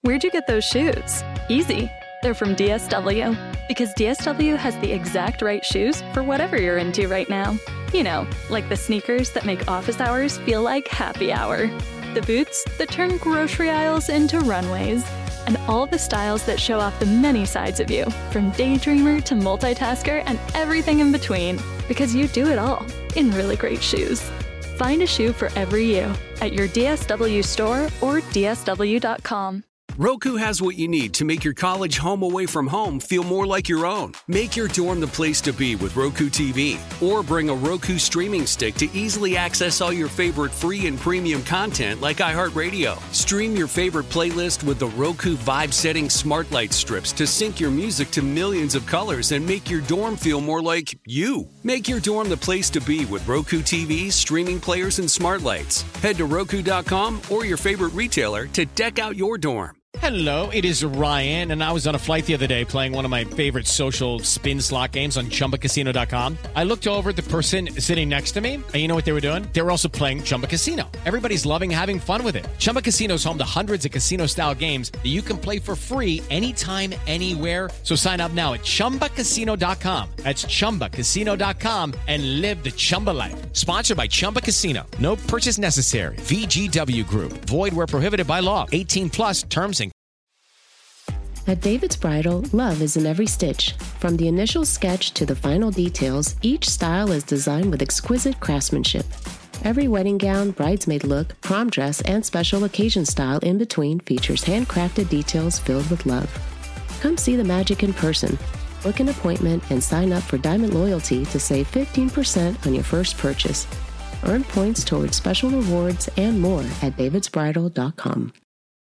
Where'd you get those shoes? Easy. They're from DSW. Because DSW has the exact right shoes for whatever you're into right now. You know, like the sneakers that make office hours feel like happy hour. The boots that turn grocery aisles into runways. And all the styles that show off the many sides of you, from daydreamer to multitasker and everything in between. Because you do it all in really great shoes. Find a shoe for every you at your DSW store or DSW.com. Roku has what you need to make your college home away from home feel more like your own. Make your dorm the place to be with Roku TV. Or bring a Roku streaming stick to easily access all your favorite free and premium content like iHeartRadio. Stream your favorite playlist with the Roku Vibe Setting Smart Light strips to sync your music to millions of colors and make your dorm feel more like you. Make your dorm the place to be with Roku TVs, streaming players, and smart lights. Head to Roku.com or your favorite retailer to deck out your dorm. Hello, it is Ryan, and I was on a flight the other day playing one of my favorite social spin slot games on ChumbaCasino.com. I looked over at the person sitting next to me, and you know what they were doing? They were also playing Chumba Casino. Everybody's loving having fun with it. Chumba Casino is home to hundreds of casino-style games that you can play for free anytime, anywhere. So sign up now at ChumbaCasino.com. That's ChumbaCasino.com and live the Chumba life. Sponsored by Chumba Casino. No purchase necessary. VGW Group. Void where prohibited by law. 18 plus terms and At David's Bridal, love is in every stitch. From the initial sketch to the final details, each style is designed with exquisite craftsmanship. Every wedding gown, bridesmaid look, prom dress, and special occasion style in between features handcrafted details filled with love. Come see the magic in person. Book an appointment and sign up for Diamond Loyalty to save 15% on your first purchase. Earn points towards special rewards and more at davidsbridal.com.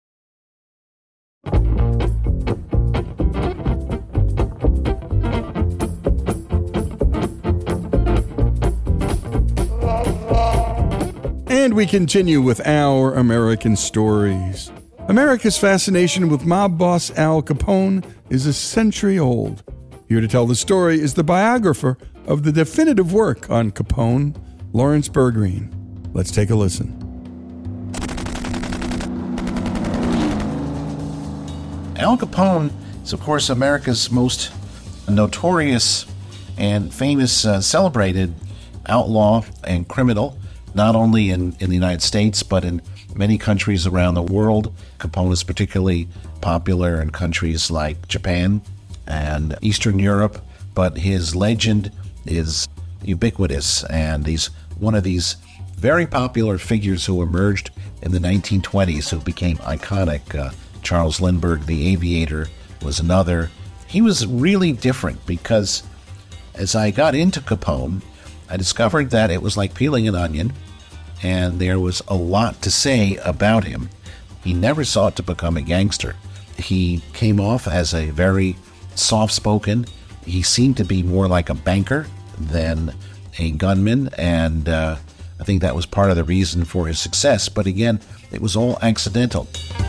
And we continue with our American stories. America's fascination with mob boss Al Capone is a century old. Here to tell the story is the biographer of the definitive work on Capone, Lawrence Bergreen. Let's take a listen. Al Capone is, of course, America's most notorious and famous celebrated outlaw and criminal, not only in the United States, but in many countries around the world. Capone is particularly popular in countries like Japan and Eastern Europe, but his legend is ubiquitous, and he's one of these very popular figures who emerged in the 1920s, who became iconic. Charles Lindbergh, the aviator, was another. He was really different because as I got into Capone, I discovered that it was like peeling an onion, and there was a lot to say about him. He never sought to become a gangster. He came off as a very soft-spoken. He seemed to be more like a banker than a gunman, and I think that was part of the reason for his success. But again, it was all accidental.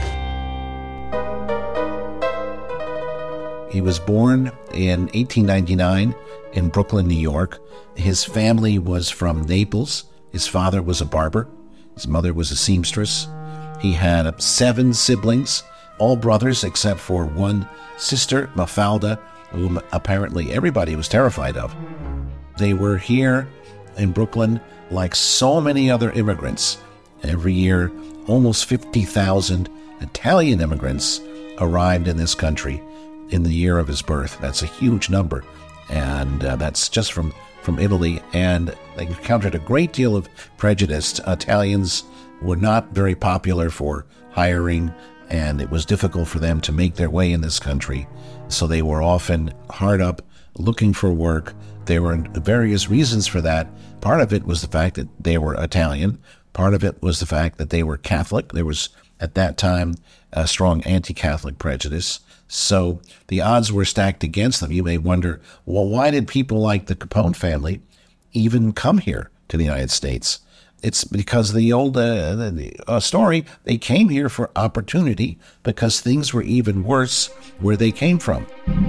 He was born in 1899 in Brooklyn, New York. His family was from Naples. His father was a barber. His mother was a seamstress. He had 7 siblings, all brothers except for one sister, Mafalda, whom apparently everybody was terrified of. They were here in Brooklyn like so many other immigrants. Every year, almost 50,000 Italian immigrants arrived in this country in the year of his birth. That's a huge number, and that's just from Italy, and they encountered a great deal of prejudice. Italians were not very popular for hiring, and it was difficult for them to make their way in this country, so they were often hard up looking for work. There were various reasons for that. Part of it was the fact that they were Italian. Part of it was the fact that they were Catholic. There was, at that time, a strong anti-Catholic prejudice. So the odds were stacked against them. You may wonder, well, why did people like the Capone family even come here to the United States? It's because the old story, they came here for opportunity because things were even worse where they came from.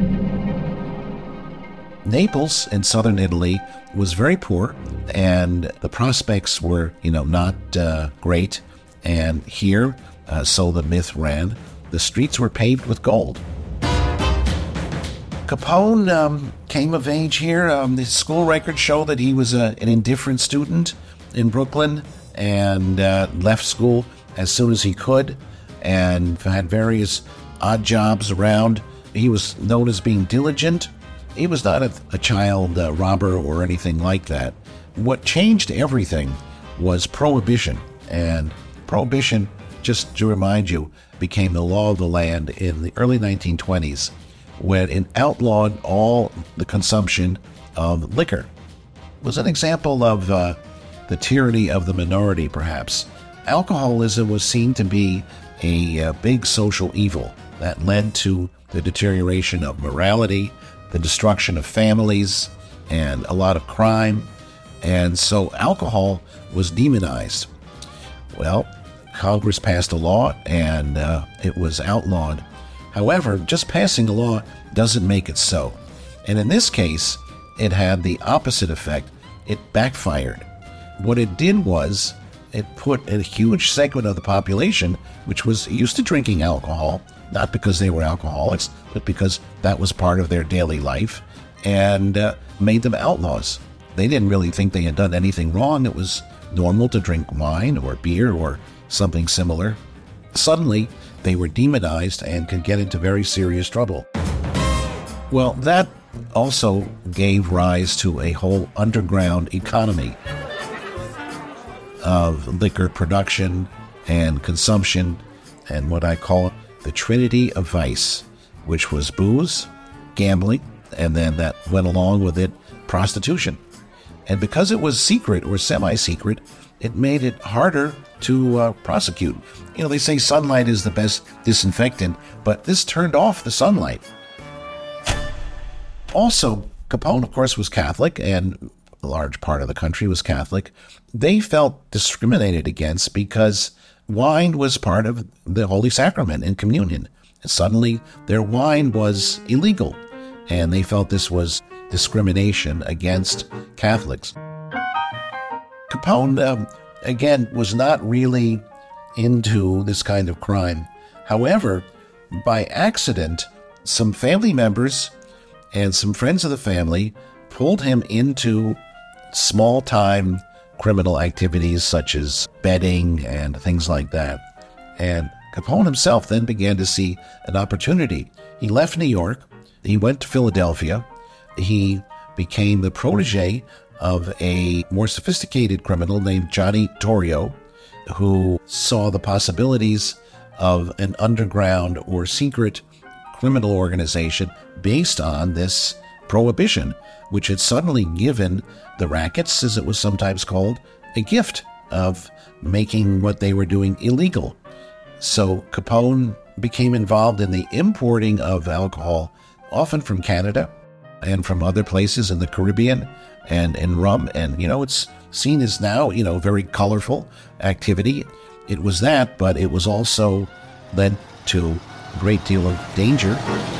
Naples in southern Italy was very poor, and the prospects were, not great. And here, so the myth ran, the streets were paved with gold. Capone came of age here. The school records show that he was an indifferent student in Brooklyn and left school as soon as he could and had various odd jobs around. He was known as being diligent. He was not a child robber or anything like that. What changed everything was Prohibition. And Prohibition, just to remind you, became the law of the land in the early 1920s when it outlawed all the consumption of liquor. It was an example of the tyranny of the minority, perhaps. Alcoholism was seen to be a big social evil that led to the deterioration of morality, the destruction of families, and a lot of crime. And so alcohol was demonized. Well, Congress passed a law and it was outlawed. However, just passing a law doesn't make it so. And in this case, it had the opposite effect. It backfired. What it did was it put a huge segment of the population, which was used to drinking alcohol, not because they were alcoholics, but because that was part of their daily life, and made them outlaws. They didn't really think they had done anything wrong. It was normal to drink wine or beer or something similar. Suddenly, they were demonized and could get into very serious trouble. Well, that also gave rise to a whole underground economy of liquor production and consumption, and what I call the Trinity of Vice, which was booze, gambling, and then that went along with it, prostitution. And because it was secret or semi-secret, it made it harder to prosecute. You know, they say sunlight is the best disinfectant, but this turned off the sunlight. Also, Capone, of course, was Catholic, and a large part of the country was Catholic. They felt discriminated against because wine was part of the Holy Sacrament in communion. And suddenly, their wine was illegal, and they felt this was discrimination against Catholics. Capone, again, was not really into this kind of crime. However, by accident, some family members and some friends of the family pulled him into small-time criminal activities such as betting and things like that. And Capone himself then began to see an opportunity. He left New York. He went to Philadelphia. He became the protege of a more sophisticated criminal named Johnny Torrio, who saw the possibilities of an underground or secret criminal organization based on this prohibition, which had suddenly given the rackets, as it was sometimes called, a gift of making what they were doing illegal. So Capone became involved in the importing of alcohol, often from Canada and from other places in the Caribbean, and rum. And, it's seen as now, very colorful activity. It was that, but it was also led to a great deal of danger.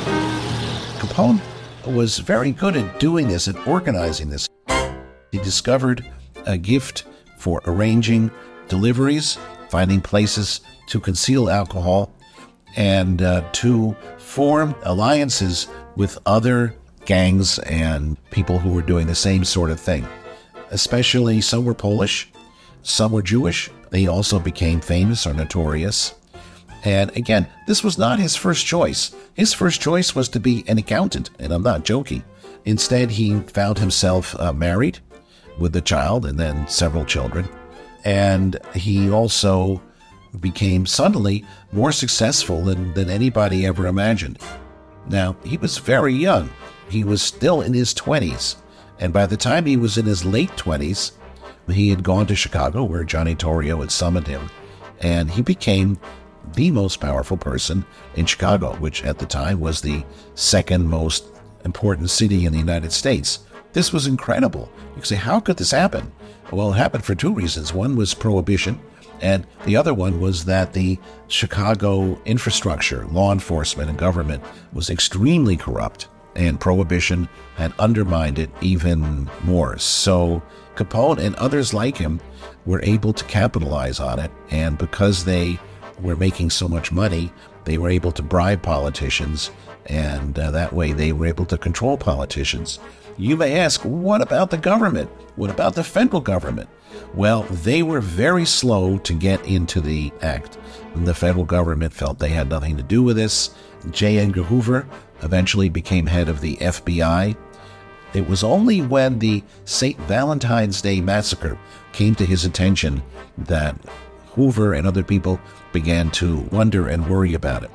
Capone was very good at doing this, at organizing this. He discovered a gift for arranging deliveries, finding places to conceal alcohol, and to form alliances with other gangs and people who were doing the same sort of thing. Especially some were Polish, some were Jewish. They also became famous or notorious. And again, this was not his first choice. His first choice was to be an accountant, and I'm not joking. Instead, he found himself married with a child and then several children. And he also became suddenly more successful than anybody ever imagined. Now, he was very young. He was still in his 20s. And by the time he was in his late 20s, he had gone to Chicago, where Johnny Torrio had summoned him. And he became the most powerful person in Chicago, which at the time was the second most important city in the United States. This was incredible. You could say, how could this happen? Well, it happened for two reasons. One was prohibition, and the other one was that the Chicago infrastructure, law enforcement, and government was extremely corrupt, and prohibition had undermined it even more. So Capone and others like him were able to capitalize on it, and because they were making so much money, they were able to bribe politicians, and that way they were able to control politicians. You may ask, what about the government? What about the federal government? Well, they were very slow to get into the act. The federal government felt they had nothing to do with this. J. Edgar Hoover eventually became head of the FBI. It was only when the St. Valentine's Day Massacre came to his attention that Hoover and other people began to wonder and worry about it.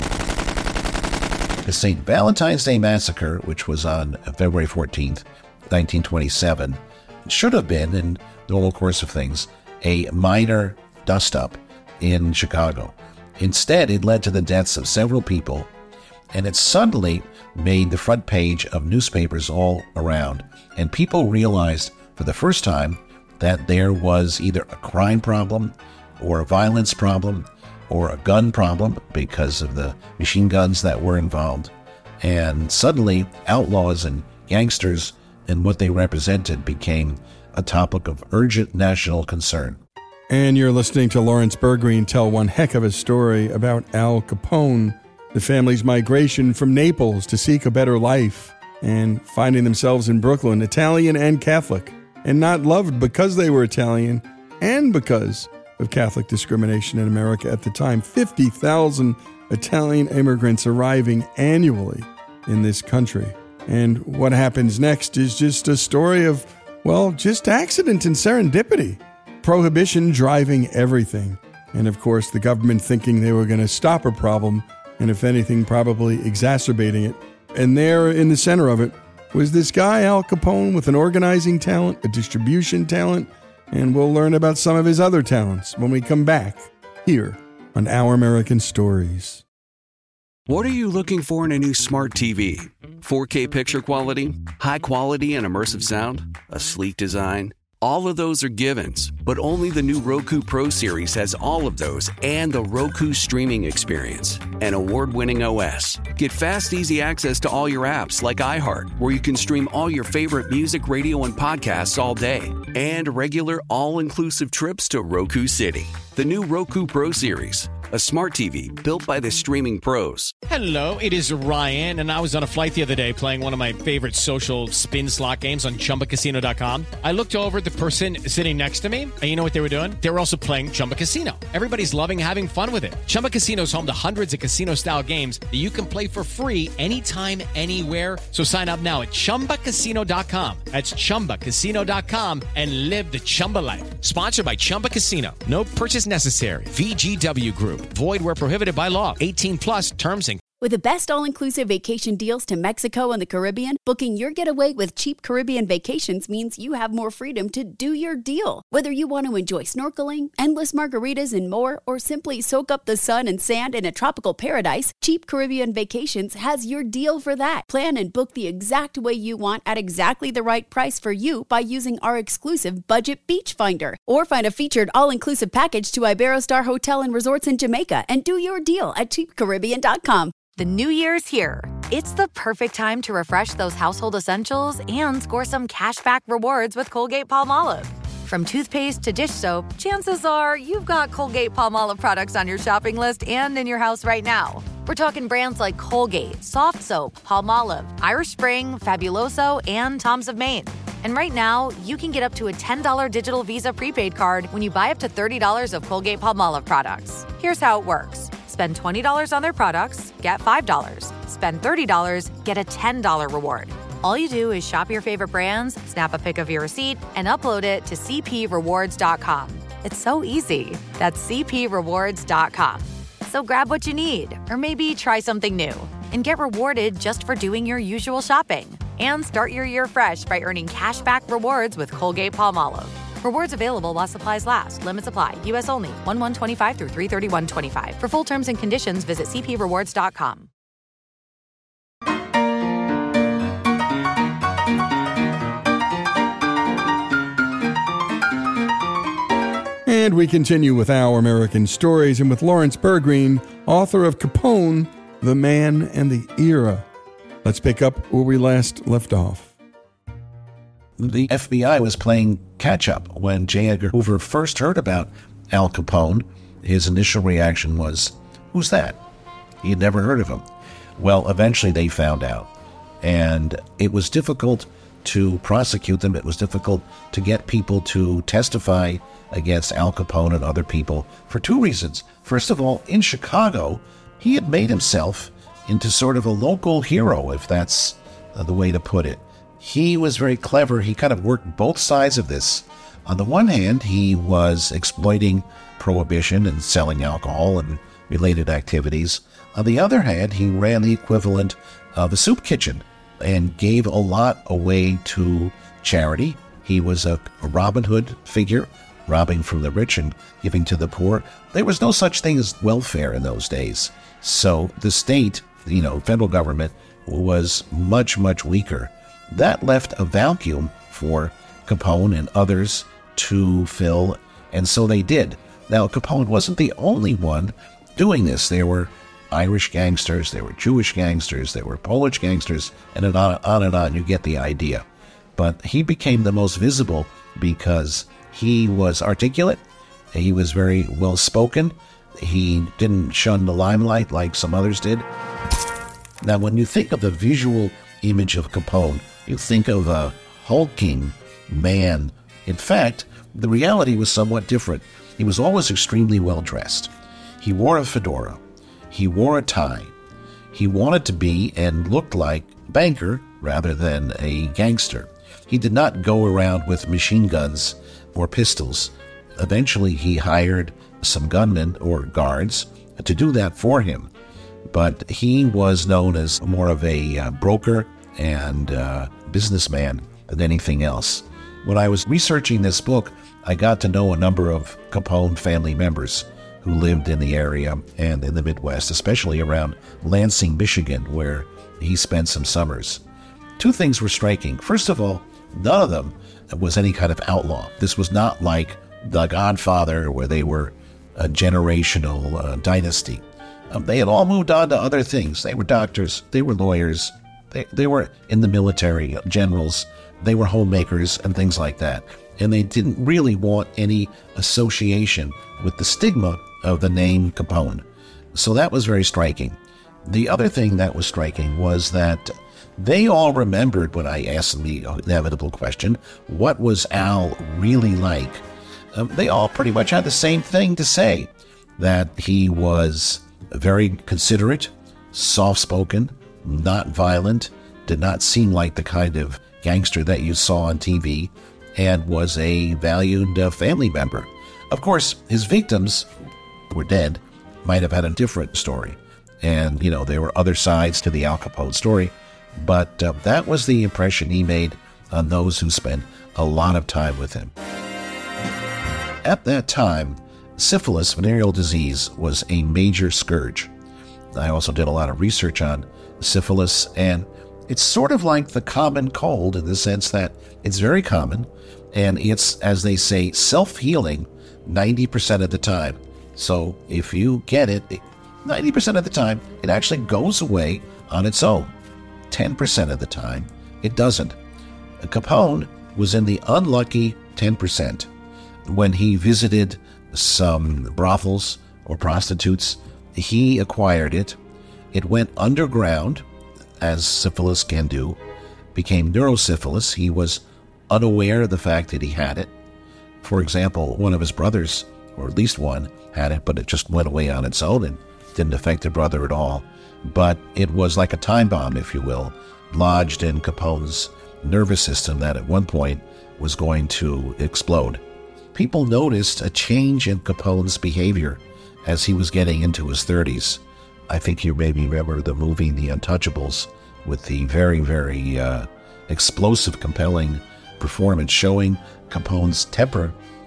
The St. Valentine's Day Massacre, which was on February 14th, 1927, should have been, in the normal course of things, a minor dust-up in Chicago. Instead, it led to the deaths of several people, and it suddenly made the front page of newspapers all around. And people realized for the first time that there was either a crime problem or a violence problem or a gun problem because of the machine guns that were involved. And suddenly, outlaws and gangsters and what they represented became a topic of urgent national concern. And you're listening to Lawrence Bergreen tell one heck of a story about Al Capone, the family's migration from Naples to seek a better life, and finding themselves in Brooklyn, Italian and Catholic, and not loved because they were Italian and because of Catholic discrimination in America at the time. 50,000 Italian immigrants arriving annually in this country. And what happens next is just a story of, well, just accident and serendipity. Prohibition driving everything. And of course, the government thinking they were going to stop a problem, and if anything, probably exacerbating it. And there in the center of it was this guy, Al Capone, with an organizing talent, a distribution talent, and we'll learn about some of his other talents when we come back here on Our American Stories. What are you looking for in a new smart TV? 4K picture quality? High quality and immersive sound? A sleek design? All of those are givens, but only the new Roku Pro Series has all of those and the Roku streaming experience, an award-winning OS. Get fast, easy access to all your apps like iHeart, where you can stream all your favorite music, radio, and podcasts all day, and regular all-inclusive trips to Roku City. The new Roku Pro Series, a smart TV built by the streaming pros. Hello, it is Ryan, and I was on a flight the other day playing one of my favorite social spin slot games on ChumbaCasino.com. I looked over at the person sitting next to me, and you know what they were doing? They were also playing Chumba Casino. Everybody's loving having fun with it. Chumba Casino is home to hundreds of casino-style games that you can play for free anytime, anywhere. So sign up now at ChumbaCasino.com. That's ChumbaCasino.com and live the Chumba life. Sponsored by Chumba Casino. No purchase necessary. VGW Group. Void where prohibited by law. 18 plus terms and With the best all-inclusive vacation deals to Mexico and the Caribbean, booking your getaway with Cheap Caribbean Vacations means you have more freedom to do your deal. Whether you want to enjoy snorkeling, endless margaritas, and more, or simply soak up the sun and sand in a tropical paradise, Cheap Caribbean Vacations has your deal for that. Plan and book the exact way you want at exactly the right price for you by using our exclusive Budget Beach Finder. Or find a featured all-inclusive package to Iberostar Hotel and Resorts in Jamaica and do your deal at cheapcaribbean.com. The new year's here. It's the perfect time to refresh those household essentials and score some cashback rewards with Colgate-Palmolive. From toothpaste to dish soap, chances are you've got Colgate-Palmolive products on your shopping list and in your house right now. We're talking brands like Colgate, Soft Soap, Palmolive, Irish Spring, Fabuloso, and Tom's of Maine. And right now, you can get up to a $10 digital Visa prepaid card when you buy up to $30 of Colgate-Palmolive products. Here's how it works. Spend $20 on their products, get $5. Spend $30, get a $10 reward. All you do is shop your favorite brands, snap a pic of your receipt, and upload it to cprewards.com. It's so easy. That's cprewards.com. So grab what you need, or maybe try something new, and get rewarded just for doing your usual shopping. And start your year fresh by earning cashback rewards with Colgate-Palmolive. Rewards available while supplies last. Limits apply. U.S. only. 1/1/25 through 3/31/25. For full terms and conditions, visit cprewards.com. And we continue with Our American Stories and with Lawrence Bergreen, author of Capone, The Man and the Era. Let's pick up where we last left off. The FBI was playing catch-up when J. Edgar Hoover first heard about Al Capone. his initial reaction was, "Who's that?" He had never heard of him. Well, eventually they found out, and it was difficult to prosecute them. It was difficult to get people to testify against Al Capone and other people for two reasons. First of all, in Chicago, he had made himself into sort of a local hero, if that's the way to put it. He was very clever. He kind of worked both sides of this. On the one hand, he was exploiting prohibition and selling alcohol and related activities. On the other hand, he ran the equivalent of a soup kitchen and gave a lot away to charity. He was a Robin Hood figure, robbing from the rich and giving to the poor. There was no such thing as welfare in those days. So the state, federal government, was much, much weaker. That left a vacuum for Capone and others to fill, and so they did. Now, Capone wasn't the only one doing this. There were Irish gangsters, there were Jewish gangsters, there were Polish gangsters, and on and on. You get the idea. But he became the most visible because he was articulate, he was very well-spoken, he didn't shun the limelight like some others did. Now, when you think of the visual image of Capone, you think of a hulking man. In fact, the reality was somewhat different. He was always extremely well-dressed. He wore a fedora. He wore a tie. He wanted to be and looked like a banker rather than a gangster. He did not go around with machine guns or pistols. Eventually, he hired some gunmen or guards to do that for him. But he was known as more of a broker and businessman than anything else. When I was researching this book, I got to know a number of Capone family members who lived in the area and in the Midwest, especially around Lansing, Michigan, where he spent some summers. Two things were striking. First of all, none of them was any kind of outlaw. This was not like The Godfather, where they were a generational dynasty. They had all moved on to other things. They were doctors. They were lawyers. They were in the military, generals. They were homemakers and things like that. And they didn't really want any association with the stigma of the name Capone. So that was very striking. The other thing that was striking was that they all remembered when I asked them the inevitable question, what was Al really like? They all pretty much had the same thing to say, that he was very considerate, soft-spoken, not violent, did not seem like the kind of gangster that you saw on TV, and was a valued family member. Of course, his victims were dead, might have had a different story. And, there were other sides to the Al Capone story, but that was the impression he made on those who spent a lot of time with him. At that time, syphilis, venereal disease, was a major scourge. I also did a lot of research on syphilis, and it's sort of like the common cold in the sense that it's very common, and it's, as they say, self-healing 90% of the time. So if you get it, 90% of the time, it actually goes away on its own. 10% of the time, it doesn't. Capone was in the unlucky 10%. When he visited some brothels or prostitutes, he acquired it. It went underground, as syphilis can do, became neurosyphilis. He was unaware of the fact that he had it. For example, one of his brothers, or at least one, had it, but it just went away on its own and didn't affect the brother at all. But it was like a time bomb, if you will, lodged in Capone's nervous system that at one point was going to explode. People noticed a change in Capone's behavior as he was getting into his 30s. I think you maybe remember the movie The Untouchables with the very, very explosive, compelling performance showing Capone's temper.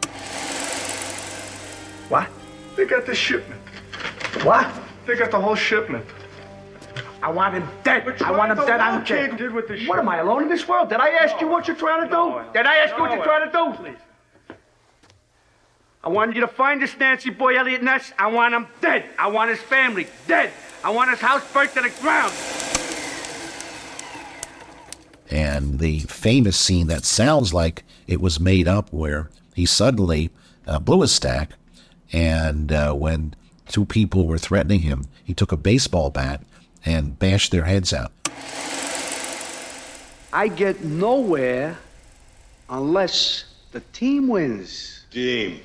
What? They got the shipment. What? They got the whole shipment. I want him dead. I want him dead. I don't care. What, am I alone in this world? Did I ask you what you're trying to do? Did I ask you what you're trying to do? Please. I want you to find this Nancy boy, Elliot Ness. I want him dead. I want his family dead. I want his house burnt to the ground. And the famous scene that sounds like it was made up where he suddenly blew a stack And when two people were threatening him, he took a baseball bat and bashed their heads out. I get nowhere unless the team wins. Team.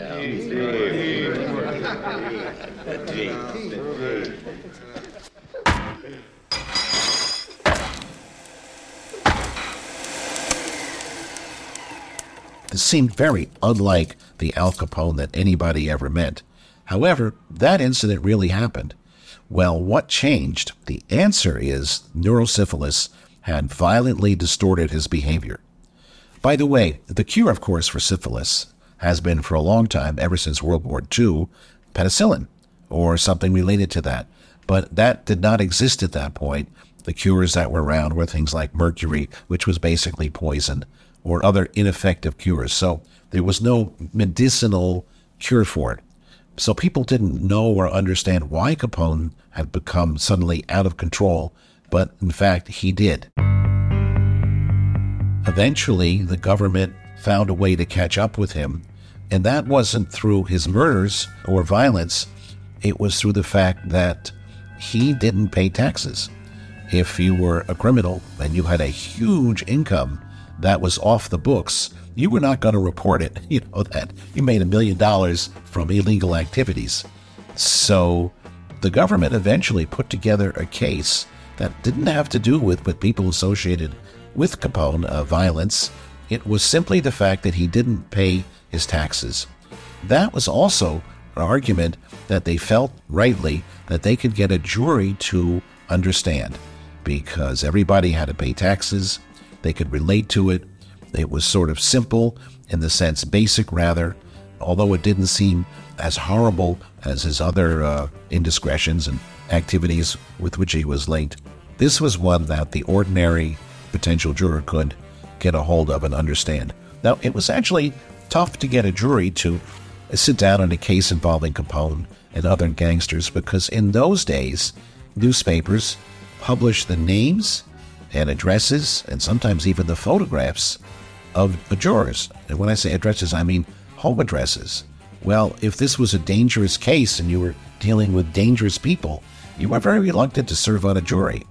This seemed very unlike the Al Capone that anybody ever met. However, that incident really happened. Well, what changed? The answer is neurosyphilis had violently distorted his behavior. By the way, the cure, of course, for syphilis has been for a long time, ever since World War II, penicillin or something related to that. But that did not exist at that point. The cures that were around were things like mercury, which was basically poison, or other ineffective cures. So there was no medicinal cure for it. So people didn't know or understand why Capone had become suddenly out of control, but in fact he did. Eventually, the government found a way to catch up with him, and that wasn't through his murders or violence. It was through the fact that he didn't pay taxes. If you were a criminal and you had a huge income that was off the books, you were not going to report it. You know, that you made $1 million from illegal activities. So the government eventually put together a case that didn't have to do with people associated with Capone violence. It was simply the fact that he didn't pay his taxes. That was also an argument that they felt rightly that they could get a jury to understand, because everybody had to pay taxes. They could relate to it. It was sort of simple, in the sense basic rather, although it didn't seem as horrible as his other indiscretions and activities with which he was linked. This was one that the ordinary potential juror could get a hold of and understand. Now, it was actually tough to get a jury to sit down on a case involving Capone and other gangsters, because in those days, newspapers published the names and addresses and sometimes even the photographs of the jurors. And when I say addresses, I mean home addresses. Well, if this was a dangerous case and you were dealing with dangerous people, you were very reluctant to serve on a jury.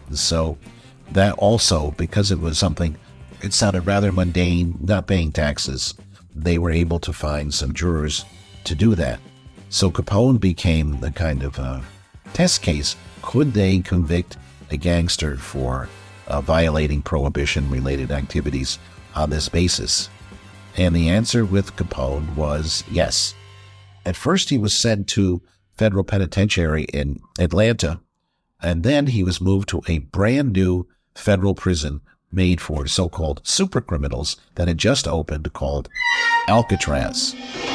So that also, because it was something, it sounded rather mundane, not paying taxes, they were able to find some jurors to do that. So Capone became the kind of test case. Could they convict a gangster for violating prohibition-related activities on this basis? And the answer with Capone was yes. At first, he was sent to federal penitentiary in Atlanta, and then he was moved to a brand new federal prison made for so-called super criminals that had just opened, called Alcatraz.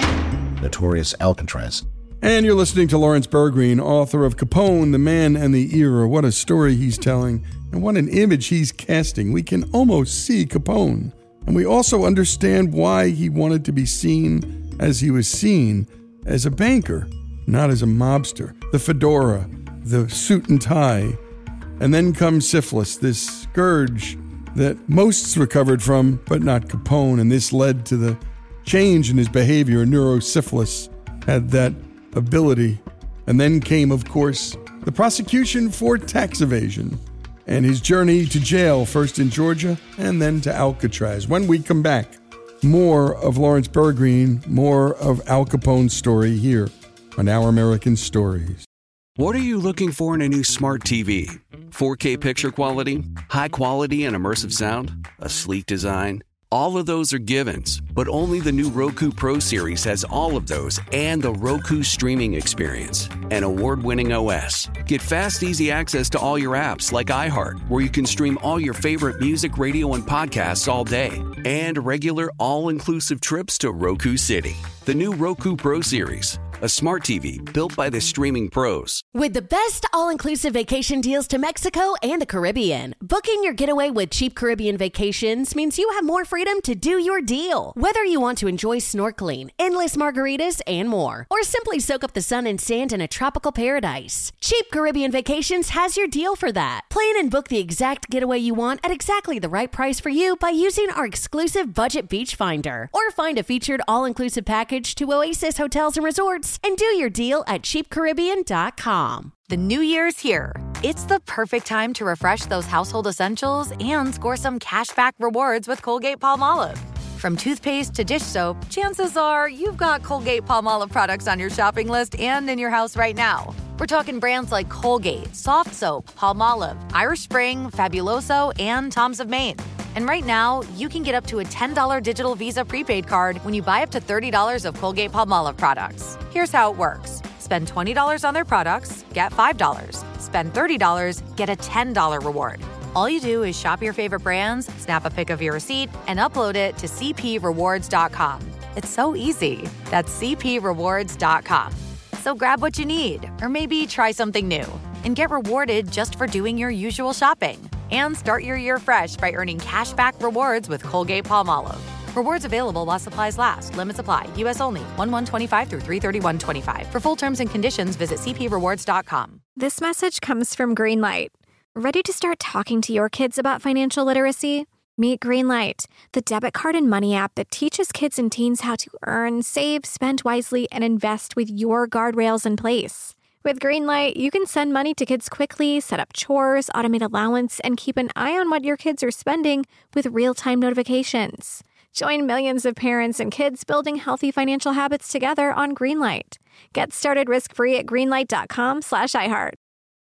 Notorious Alcatraz. And you're listening to Lawrence Bergreen, author of Capone, The Man and the Era. What a story he's telling, and what an image he's casting. We can almost see Capone. And we also understand why he wanted to be seen as he was seen, as a banker, not as a mobster. The fedora, the suit and tie. And then comes syphilis, this scourge that most recovered from, but not Capone. And this led to the change in his behavior. Neurosyphilis had that ability. And then came, of course, the prosecution for tax evasion and his journey to jail, first in Georgia and then to Alcatraz. When we come back, more of Lawrence Bergreen, more of Al Capone's story here on Our American Stories. What are you looking for in a new smart TV? 4K picture quality? High quality and immersive sound? A sleek design? All of those are givens, but only the new Roku Pro Series has all of those and the Roku streaming experience, an award-winning OS. Get fast, easy access to all your apps like iHeart, where you can stream all your favorite music, radio, and podcasts all day, and regular all-inclusive trips to Roku City. The new Roku Pro Series, a smart TV built by the streaming pros. With the best all-inclusive vacation deals to Mexico and the Caribbean, booking your getaway with Cheap Caribbean Vacations means you have more freedom to do your deal. Whether you want to enjoy snorkeling, endless margaritas, and more, or simply soak up the sun and sand in a tropical paradise, Cheap Caribbean Vacations has your deal for that. Plan and book the exact getaway you want at exactly the right price for you by using our exclusive Budget Beach Finder, or find a featured all-inclusive package to Oasis Hotels and Resorts and do your deal at cheapcaribbean.com. The new year's here. It's the perfect time to refresh those household essentials and score some cashback rewards with Colgate-Palmolive. From toothpaste to dish soap, chances are you've got Colgate-Palmolive products on your shopping list and in your house right now. We're talking brands like Colgate, Soft Soap, Palmolive, Irish Spring, Fabuloso, and Tom's of Maine. And right now, you can get up to a $10 digital Visa prepaid card when you buy up to $30 of Colgate-Palmolive products. Here's how it works. Spend $20 on their products, get $5. Spend $30, get a $10 reward. All you do is shop your favorite brands, snap a pic of your receipt, and upload it to cprewards.com. It's so easy. That's cprewards.com. So grab what you need, or maybe try something new, and get rewarded just for doing your usual shopping. And start your year fresh by earning cashback rewards with Colgate-Palmolive. Rewards available while supplies last. Limits apply. U.S. only. 1/1/25 through 3/31/25. For full terms and conditions, visit cprewards.com. This message comes from Greenlight. Ready to start talking to your kids about financial literacy? Meet Greenlight, the debit card and money app that teaches kids and teens how to earn, save, spend wisely, and invest with your guardrails in place. With Greenlight, you can send money to kids quickly, set up chores, automate allowance, and keep an eye on what your kids are spending with real-time notifications. Join millions of parents and kids building healthy financial habits together on Greenlight. Get started risk-free at greenlight.com/iHeart.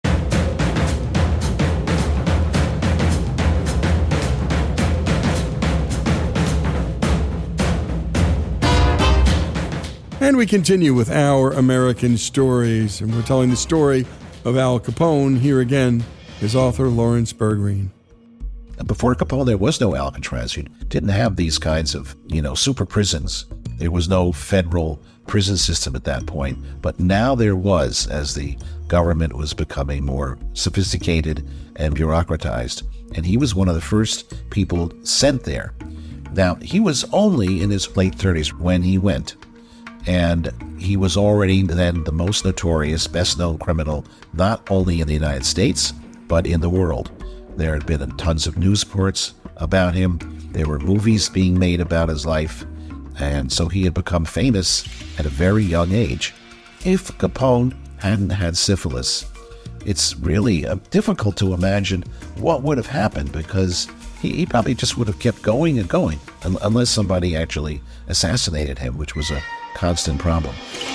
And we continue with Our American Stories, and we're telling the story of Al Capone. Here again is author Lawrence Bergreen. Before Capone, there was no Alcatraz. You didn't have these kinds of, super prisons. There was no federal prison system at that point. But now there was, as the government was becoming more sophisticated and bureaucratized. And he was one of the first people sent there. Now, he was only in his late 30s when he went. And he was already then the most notorious, best-known criminal, not only in the United States, but in the world. There had been tons of news reports about him. There were movies being made about his life. And so he had become famous at a very young age. If Capone hadn't had syphilis, it's really difficult to imagine what would have happened, because he probably just would have kept going and going, unless somebody actually assassinated him, which was a constant problem.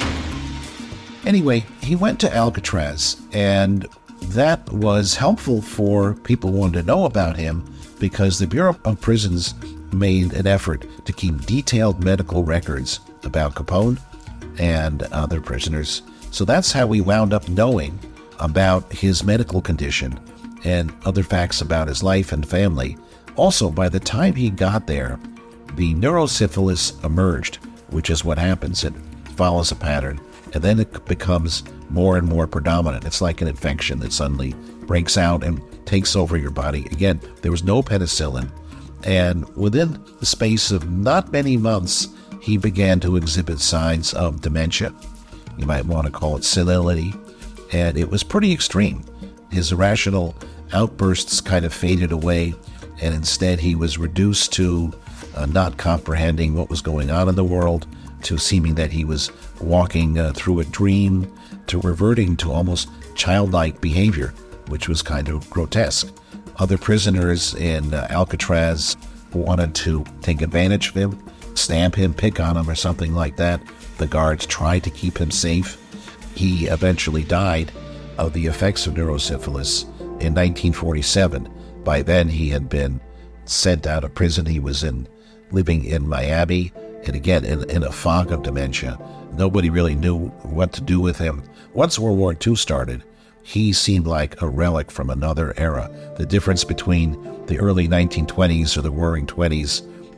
Anyway, he went to Alcatraz, and that was helpful for people who wanted to know about him, because the Bureau of Prisons made an effort to keep detailed medical records about Capone and other prisoners. So that's how we wound up knowing about his medical condition and other facts about his life and family. Also, by the time he got there, the neurosyphilis emerged, which is what happens. It follows a pattern, and then it becomes more and more predominant. It's like an infection that suddenly breaks out and takes over your body. Again, there was no penicillin, and within the space of not many months, he began to exhibit signs of dementia. You might want to call it senility, and it was pretty extreme. His irrational outbursts kind of faded away, and instead he was reduced to not comprehending what was going on in the world, to seeming that he was walking through a dream, to reverting to almost childlike behavior, which was kind of grotesque. Other prisoners in Alcatraz wanted to take advantage of him, stamp him, pick on him, or something like that. The guards tried to keep him safe. He eventually died of the effects of neurosyphilis in 1947. By then, he had been sent out of prison. He was living in Miami, and again, in a fog of dementia. Nobody really knew what to do with him. Once World War II started, he seemed like a relic from another era. The difference between the early 1920s or the Roaring '20s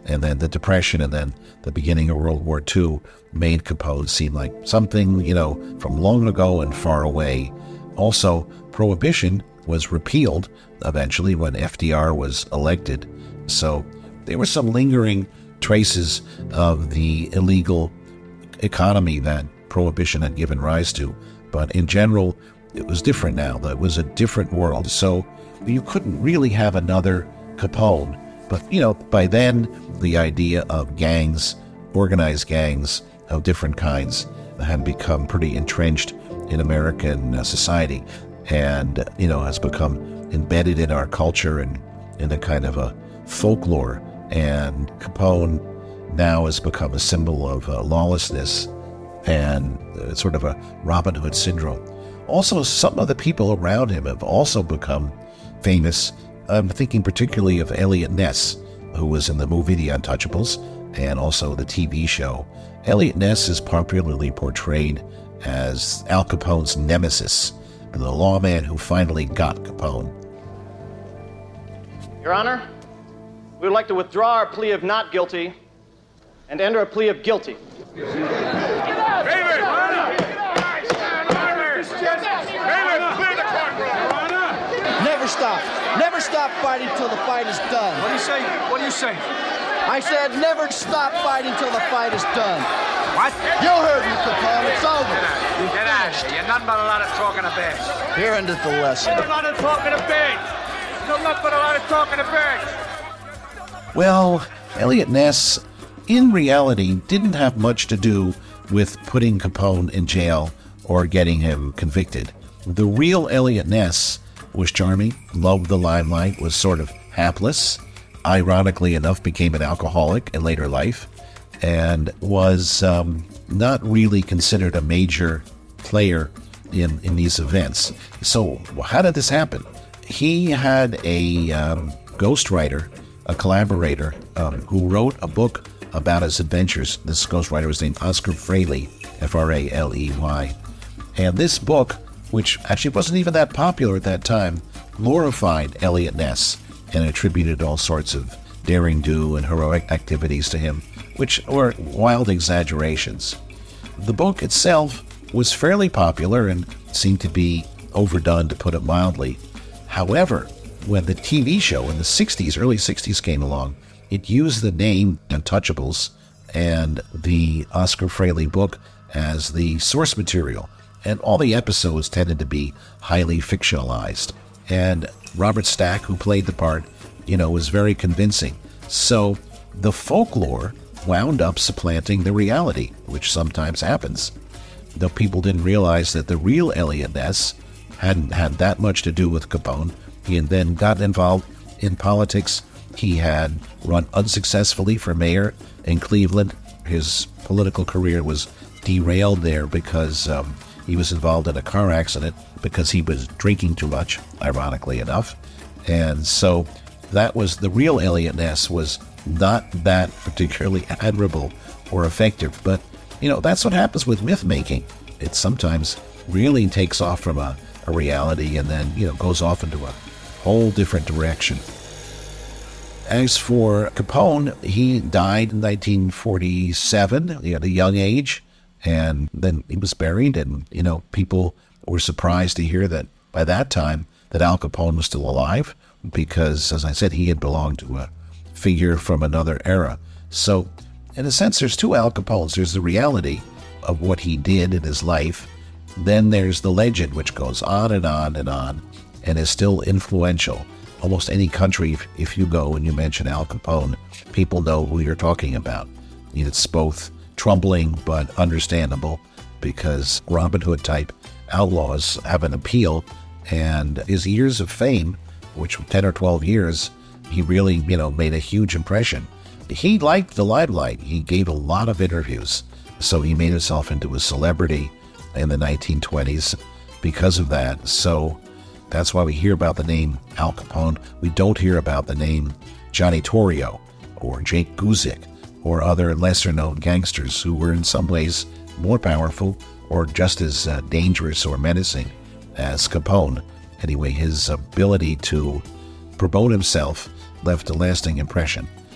And then the Depression and then the beginning of World War II made Capone seem like something, from long ago and far away. Also, Prohibition was repealed eventually when FDR was elected. So there were some lingering traces of the illegal economy that Prohibition had given rise to. But in general, it was different now. It was a different world. So you couldn't really have another Capone. But, by then, the idea of gangs, organized gangs of different kinds, had become pretty entrenched in American society and, has become embedded in our culture and in a kind of a folklore. And Capone now has become a symbol of lawlessness and sort of a Robin Hood syndrome. Also, some of the people around him have also become famous. I'm thinking particularly of Eliot Ness, who was in the movie The Untouchables and also the TV show. Eliot Ness is popularly portrayed as Al Capone's nemesis, the lawman who finally got Capone. Your Honor, we would like to withdraw our plea of not guilty and enter a plea of guilty. Never stop fighting till the fight is done. What do you say? What do you say? I said never stop fighting till the fight is done. What? You heard me, Capone. It's over. Get out of here. You're nothing but a lot of talking to birds. Here ended the lesson. You're a lot of talking to birds. You're nothing but a lot of talking to birds. Well, Eliot Ness, in reality, didn't have much to do with putting Capone in jail or getting him convicted. The real Eliot Ness was charming, loved the limelight, was sort of hapless, ironically enough became an alcoholic in later life, and was not really considered a major player in these events. So how did this happen? He had a ghostwriter, a collaborator, who wrote a book about his adventures. This ghostwriter was named Oscar Fraley, Fraley. And this book, which actually wasn't even that popular at that time, glorified Eliot Ness and attributed all sorts of daring-do and heroic activities to him, which were wild exaggerations. The book itself was fairly popular and seemed to be overdone, to put it mildly. However, when the TV show in the 60s, early 60s came along, it used the name Untouchables and the Oscar Fraley book as the source material. And all the episodes tended to be highly fictionalized. And Robert Stack, who played the part, was very convincing. So the folklore wound up supplanting the reality, which sometimes happens. Though people didn't realize that the real Eliot Ness hadn't had that much to do with Capone. He had then got involved in politics. He had run unsuccessfully for mayor in Cleveland. His political career was derailed there because he was involved in a car accident because he was drinking too much, ironically enough. And so that was the real Eliot Ness, was not that particularly admirable or effective. But, that's what happens with myth making. It sometimes really takes off from a reality and then, goes off into a whole different direction. As for Capone, he died in 1947 at a young age. And then he was buried, and, people were surprised to hear that by that time that Al Capone was still alive because, as I said, he had belonged to a figure from another era. So, in a sense, there's two Al Capones. There's the reality of what he did in his life. Then there's the legend, which goes on and on and on and is still influential. Almost any country, if you go and you mention Al Capone, people know who you're talking about. It's both troubling but understandable because Robin Hood type outlaws have an appeal, and his years of fame, which were 10 or 12 years, he really, made a huge impression. He liked the limelight. He gave a lot of interviews, so he made himself into a celebrity in the 1920s because of that. So that's why we hear about the name Al Capone. We don't hear about the name Johnny Torrio or Jake Guzik or other lesser-known gangsters who were in some ways more powerful or just as dangerous or menacing as Capone. Anyway, his ability to promote himself left a lasting impression.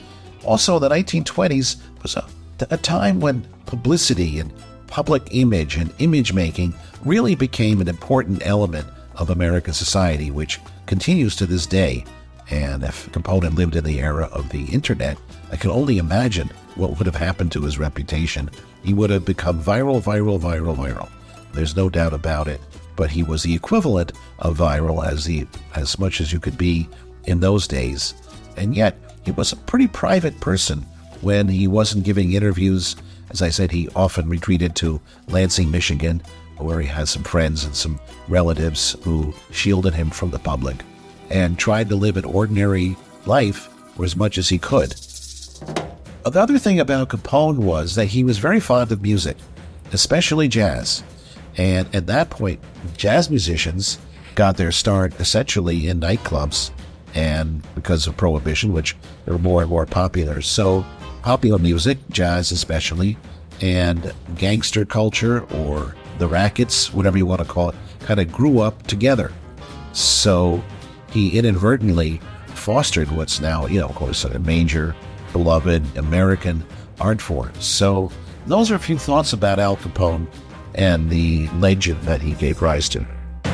Also, the 1920s was a time when publicity and public image and image making really became an important element of American society, which continues to this day. And if Capone had lived in the era of the internet, I can only imagine what would have happened to his reputation. He would have become viral. There's no doubt about it. But he was the equivalent of viral as much as you could be in those days. And yet, he was a pretty private person when he wasn't giving interviews. As I said, he often retreated to Lansing, Michigan, where he had some friends and some relatives who shielded him from the public, and tried to live an ordinary life for as much as he could. The other thing about Capone was that he was very fond of music, especially jazz. And at that point, jazz musicians got their start essentially in nightclubs, and because of Prohibition, which they were more and more popular. So popular music, jazz especially, and gangster culture, or the rackets, whatever you want to call it, kind of grew up together. So he inadvertently fostered what's now, of course, a major, beloved American art form. So those are a few thoughts about Al Capone and the legend that he gave rise to.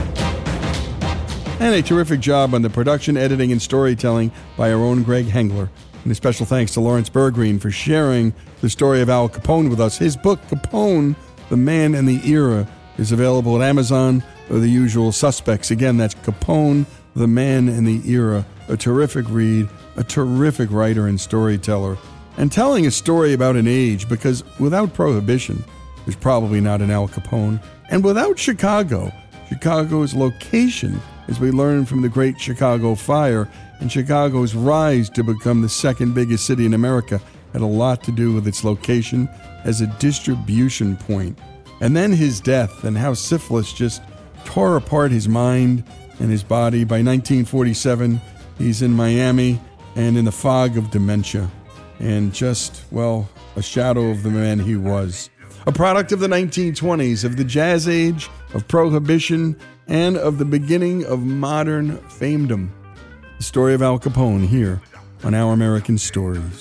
And a terrific job on the production, editing, and storytelling by our own Greg Hengler. And a special thanks to Lawrence Bergreen for sharing the story of Al Capone with us. His book, Capone, The Man and the Era, is available at Amazon or the usual suspects. Again, that's Capone, The Man and the Era. A terrific read, a terrific writer and storyteller, and telling a story about an age, because without Prohibition, there's probably not an Al Capone. And without Chicago's location, as we learned from the Great Chicago Fire, and Chicago's rise to become the second biggest city in America, had a lot to do with its location as a distribution point. And then his death, and how syphilis just tore apart his mind and his body. By 1947, he's in Miami and in the fog of dementia, and just, a shadow of the man he was. A product of the 1920s, of the jazz age, of Prohibition, and of the beginning of modern famedom. The story of Al Capone here on Our American Stories.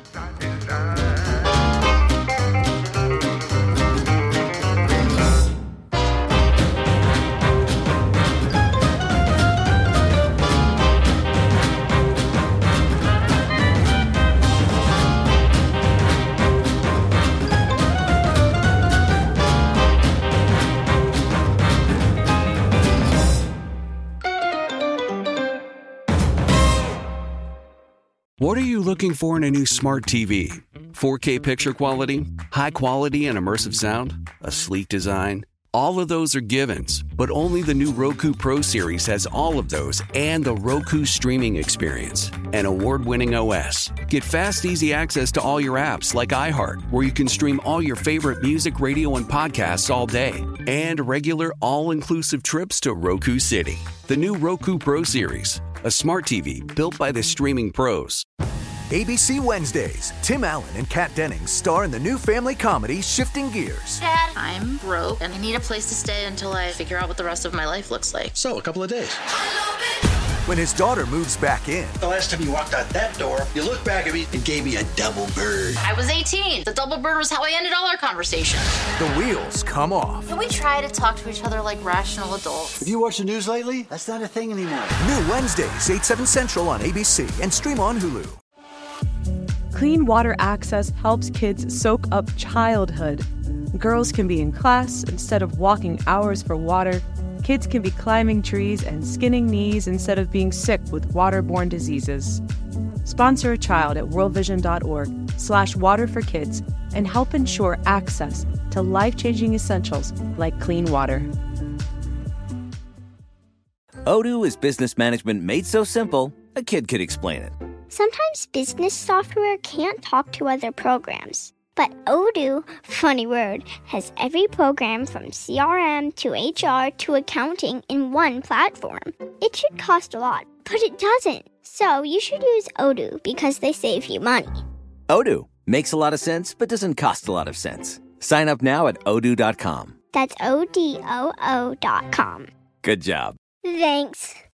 What are you looking for in a new smart TV? 4K picture quality? High quality and immersive sound? A sleek design? All of those are givens, but only the new Roku Pro Series has all of those and the Roku streaming experience, an award-winning OS. Get fast, easy access to all your apps like iHeart, where you can stream all your favorite music, radio, and podcasts all day, and regular all-inclusive trips to Roku City. The new Roku Pro Series, a smart TV built by the streaming pros. ABC Wednesdays. Tim Allen and Kat Dennings star in the new family comedy Shifting Gears. Dad, I'm broke and I need a place to stay until I figure out what the rest of my life looks like. So, a couple of days. When his daughter moves back in. The last time you walked out that door, you looked back at me and gave me a double bird. I was 18. The double bird was how I ended all our conversations. The wheels come off. Can we try to talk to each other like rational adults? Have you watched the news lately? That's not a thing anymore. New Wednesdays, 8, 7 Central on ABC and stream on Hulu. Clean Water Access helps kids soak up childhood. Girls can be in class instead of walking hours for water. Kids can be climbing trees and skinning knees instead of being sick with waterborne diseases. Sponsor a child at worldvision.org/water4kids and help ensure access to life-changing essentials like clean water. Odoo is business management made so simple, a kid could explain it. Sometimes business software can't talk to other programs. But Odoo, funny word, has every program from CRM to HR to accounting in one platform. It should cost a lot, but it doesn't. So you should use Odoo because they save you money. Odoo makes a lot of sense, but doesn't cost a lot of sense. Sign up now at odoo.com. That's ODOO.com. Good job. Thanks.